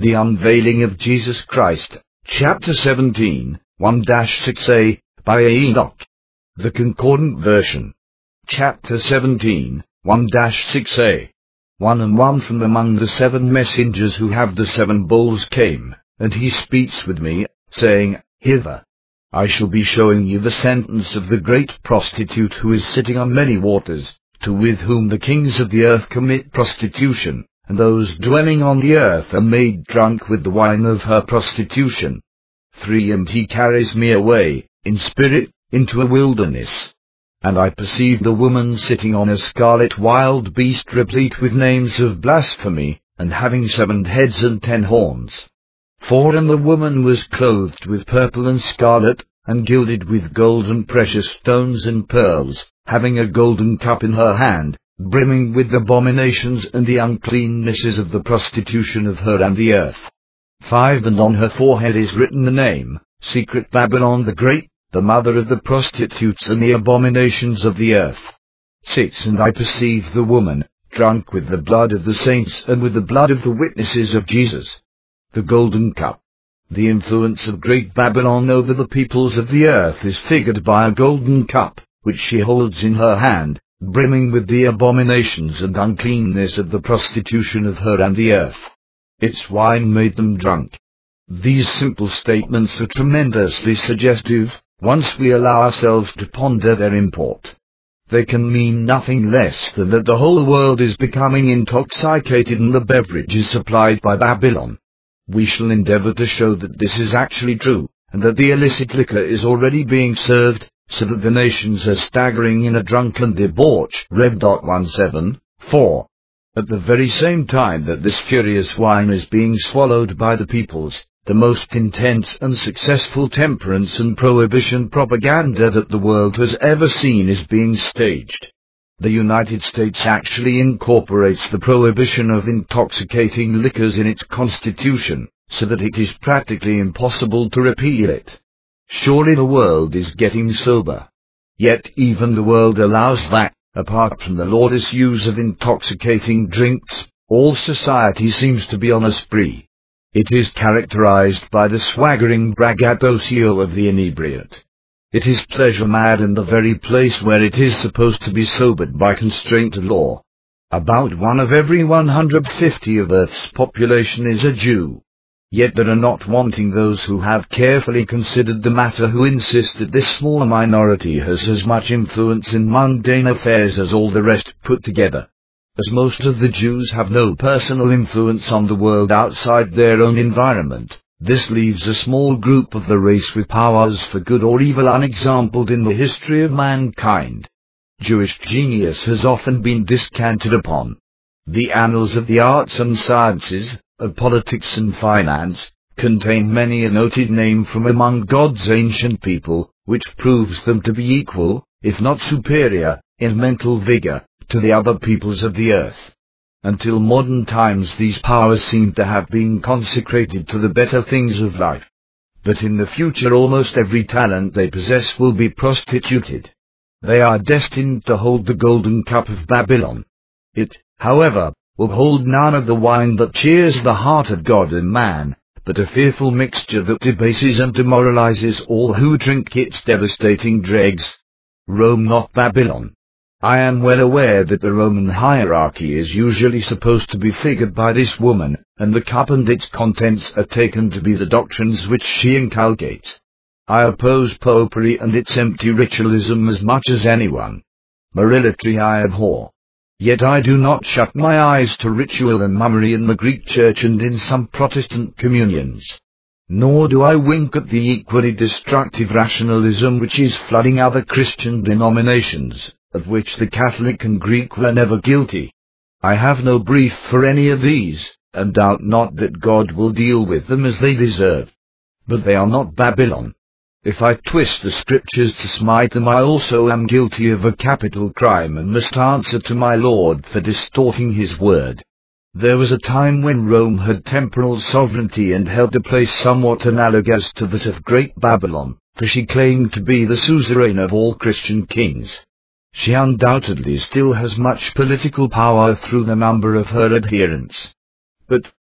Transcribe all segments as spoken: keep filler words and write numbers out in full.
The Unveiling of Jesus Christ, Chapter seventeen, one to six a, by Enoch. The Concordant Version. Chapter seventeen, one to six a. One and one from among the seven messengers who have the seven bowls came, and he speaks with me, saying, Hither. I shall be showing you the sentence of the great prostitute who is sitting on many waters, to with whom the kings of the earth commit prostitution, and those dwelling on the earth are made drunk with the wine of her prostitution. Three. And he carries me away, in spirit, into a wilderness. And I perceived a woman sitting on a scarlet wild beast replete with names of blasphemy, and having seven heads and ten horns. Four. And the woman was clothed with purple and scarlet, and gilded with gold and precious stones and pearls, having a golden cup in her hand, brimming with abominations and the uncleannesses of the prostitution of her and the earth. Five. And on her forehead is written the name, Secret Babylon the Great, the mother of the prostitutes and the abominations of the earth. Six. And I perceived the woman, drunk with the blood of the saints and with the blood of the witnesses of Jesus. The golden cup. The influence of great Babylon over the peoples of the earth is figured by a golden cup, which she holds in her hand, brimming with the abominations and uncleanness of the prostitution of her and the earth. Its wine made them drunk. These simple statements are tremendously suggestive, once we allow ourselves to ponder their import. They can mean nothing less than that the whole world is becoming intoxicated and the beverage is supplied by Babylon. We shall endeavor to show that this is actually true, and that the illicit liquor is already being served, so that the nations are staggering in a drunken debauch. Rev seventeen, four. At the very same time that this furious wine is being swallowed by the peoples, the most intense and successful temperance and prohibition propaganda that the world has ever seen is being staged. The United States actually incorporates the prohibition of intoxicating liquors in its constitution, so that it is practically impossible to repeal it. Surely the world is getting sober. Yet even the world allows that, apart from the lawless use of intoxicating drinks, all society seems to be on a spree. It is characterized by the swaggering braggadocio of the inebriate. It is pleasure-mad in the very place where it is supposed to be sobered by constraint of law. About one of every one hundred fifty of Earth's population is a Jew. Yet there are not wanting those who have carefully considered the matter who insist that this small minority has as much influence in mundane affairs as all the rest put together. As most of the Jews have no personal influence on the world outside their own environment, this leaves a small group of the race with powers for good or evil unexampled in the history of mankind. Jewish genius has often been descanted upon. The annals of the arts and sciences, of politics and finance, contain many a noted name from among God's ancient people, which proves them to be equal, if not superior, in mental vigor, to the other peoples of the earth. Until modern times these powers seem to have been consecrated to the better things of life. But in the future almost every talent they possess will be prostituted. They are destined to hold the golden cup of Babylon. It, however, will hold none of the wine that cheers the heart of God and man, but a fearful mixture that debases and demoralizes all who drink its devastating dregs. Rome, not Babylon. I am well aware that the Roman hierarchy is usually supposed to be figured by this woman, and the cup and its contents are taken to be the doctrines which she inculcates. I oppose popery and its empty ritualism as much as anyone. Morality I abhor. Yet I do not shut my eyes to ritual and mummery in the Greek Church and in some Protestant communions. Nor do I wink at the equally destructive rationalism which is flooding other Christian denominations, of which the Catholic and Greek were never guilty. I have no brief for any of these, and doubt not that God will deal with them as they deserve. But they are not Babylon. If I twist the scriptures to smite them, I also am guilty of a capital crime and must answer to my Lord for distorting his word. There was a time when Rome had temporal sovereignty and held a place somewhat analogous to that of Great Babylon, for she claimed to be the suzerain of all Christian kings. She undoubtedly still has much political power through the number of her adherents. But,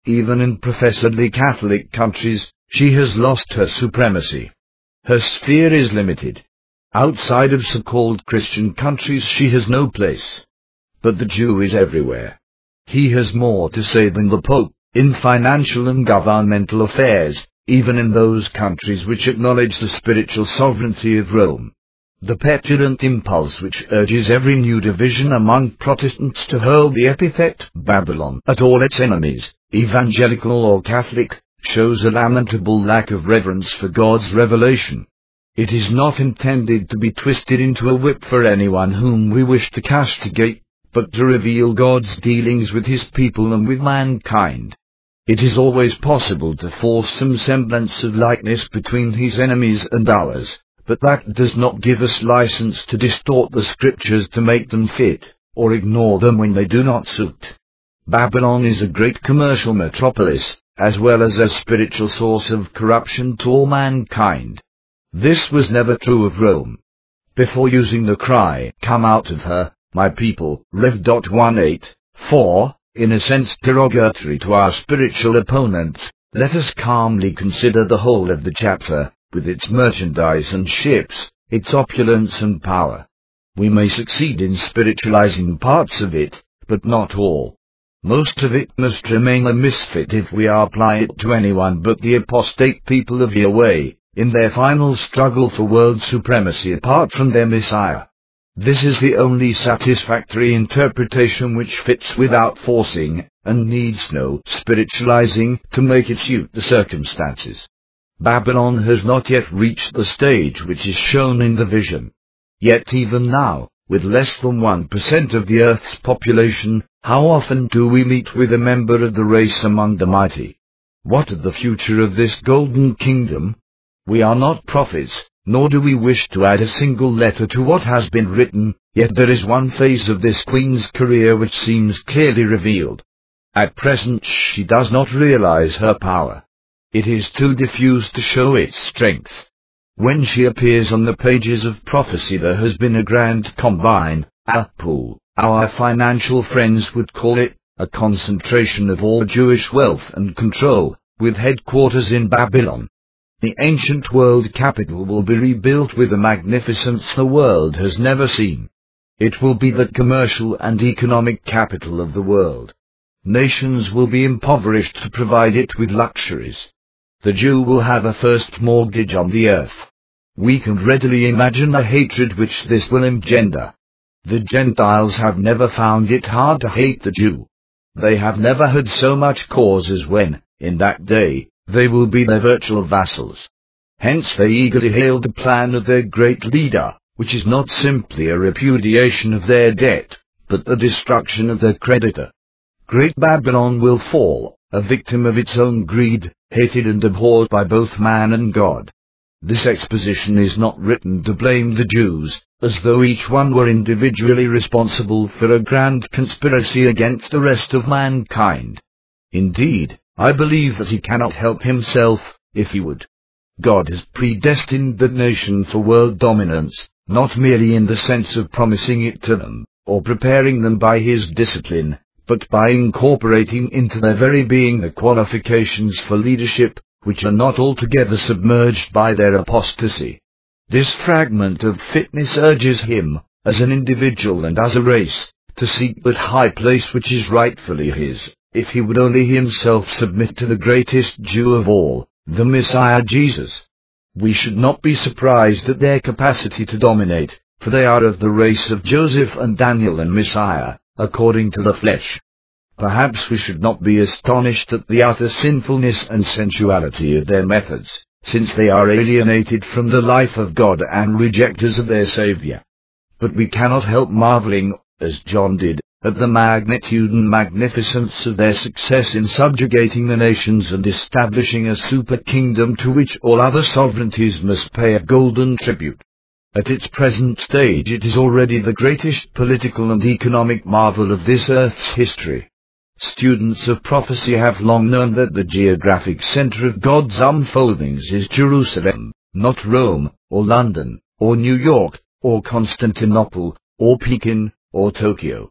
even in professedly Catholic countries, she has lost her supremacy. Her sphere is limited. Outside of so-called Christian countries she has no place. But the Jew is everywhere. He has more to say than the Pope, in financial and governmental affairs, even in those countries which acknowledge the spiritual sovereignty of Rome. The petulant impulse which urges every new division among Protestants to hurl the epithet Babylon at all its enemies, evangelical or Catholic, shows a lamentable lack of reverence for God's revelation. It is not intended to be twisted into a whip for anyone whom we wish to castigate, but to reveal God's dealings with His people and with mankind. It is always possible to force some semblance of likeness between His enemies and ours, but that does not give us license to distort the Scriptures to make them fit, or ignore them when they do not suit. Babylon is a great commercial metropolis, as well as a spiritual source of corruption to all mankind. This was never true of Rome. Before using the cry, "Come out of her, my people," Rev one eight four, in a sense derogatory to our spiritual opponents, let us calmly consider the whole of the chapter, with its merchandise and ships, its opulence and power. We may succeed in spiritualizing parts of it, but not all. Most of it must remain a misfit if we apply it to anyone but the apostate people of Yahweh, in their final struggle for world supremacy apart from their Messiah. This is the only satisfactory interpretation which fits without forcing, and needs no spiritualizing to make it suit the circumstances. Babylon has not yet reached the stage which is shown in the vision. Yet even now, with less than one percent of the earth's population, how often do we meet with a member of the race among the mighty? What of the future of this golden kingdom? We are not prophets, nor do we wish to add a single letter to what has been written, yet there is one phase of this queen's career which seems clearly revealed. At present she does not realize her power. It is too diffuse to show its strength. When she appears on the pages of prophecy there has been a grand combine, a pool, our financial friends would call it, a concentration of all Jewish wealth and control, with headquarters in Babylon. The ancient world capital will be rebuilt with a magnificence the world has never seen. It will be the commercial and economic capital of the world. Nations will be impoverished to provide it with luxuries. The Jew will have a first mortgage on the earth. We can readily imagine the hatred which this will engender. The Gentiles have never found it hard to hate the Jew. They have never had so much cause as when, in that day, they will be their virtual vassals. Hence they eagerly hailed the plan of their great leader, which is not simply a repudiation of their debt, but the destruction of their creditor. Great Babylon will fall, a victim of its own greed, hated and abhorred by both man and God. This exposition is not written to blame the Jews, as though each one were individually responsible for a grand conspiracy against the rest of mankind. Indeed, I believe that he cannot help himself, if he would. God has predestined the nation for world dominance, not merely in the sense of promising it to them, or preparing them by His discipline, but by incorporating into their very being the qualifications for leadership, which are not altogether submerged by their apostasy. This fragment of fitness urges him, as an individual and as a race, to seek that high place which is rightfully his, if he would only himself submit to the greatest Jew of all, the Messiah Jesus. We should not be surprised at their capacity to dominate, for they are of the race of Joseph and Daniel and Messiah, according to the flesh. Perhaps we should not be astonished at the utter sinfulness and sensuality of their methods, since they are alienated from the life of God and rejecters of their Saviour. But we cannot help marveling, as John did, at the magnitude and magnificence of their success in subjugating the nations and establishing a super-kingdom to which all other sovereignties must pay a golden tribute. At its present stage it is already the greatest political and economic marvel of this earth's history. Students of prophecy have long known that the geographic center of God's unfoldings is Jerusalem, not Rome, or London, or New York, or Constantinople, or Pekin, or Tokyo.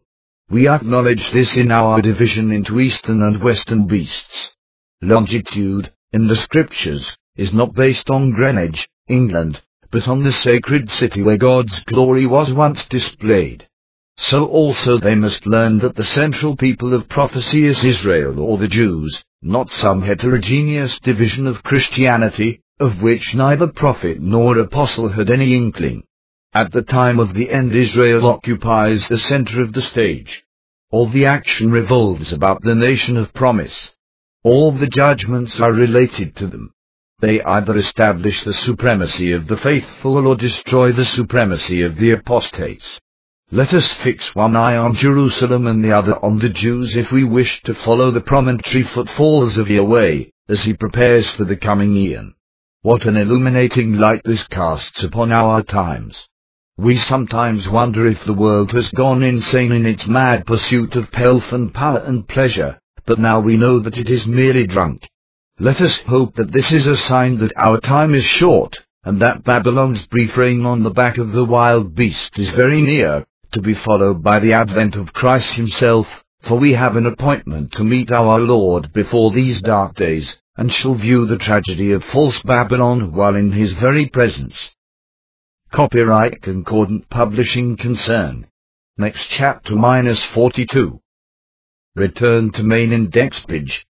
We acknowledge this in our division into eastern and western beasts. Longitude, in the scriptures, is not based on Greenwich, England, but on the sacred city where God's glory was once displayed. So also they must learn that the central people of prophecy is Israel or the Jews, not some heterogeneous division of Christianity, of which neither prophet nor apostle had any inkling. At the time of the end, Israel occupies the center of the stage. All the action revolves about the nation of promise. All the judgments are related to them. They either establish the supremacy of the faithful or destroy the supremacy of the apostates. Let us fix one eye on Jerusalem and the other on the Jews if we wish to follow the promontory footfalls of Yahweh, as he prepares for the coming eon. What an illuminating light this casts upon our times! We sometimes wonder if the world has gone insane in its mad pursuit of pelf and power and pleasure, but now we know that it is merely drunk. Let us hope that this is a sign that our time is short, and that Babylon's brief reign on the back of the wild beast is very near, to be followed by the advent of Christ himself, for we have an appointment to meet our Lord before these dark days, and shall view the tragedy of false Babylon while in his very presence. Copyright Concordant Publishing Concern. Next chapter minus forty-two. Return to main index page.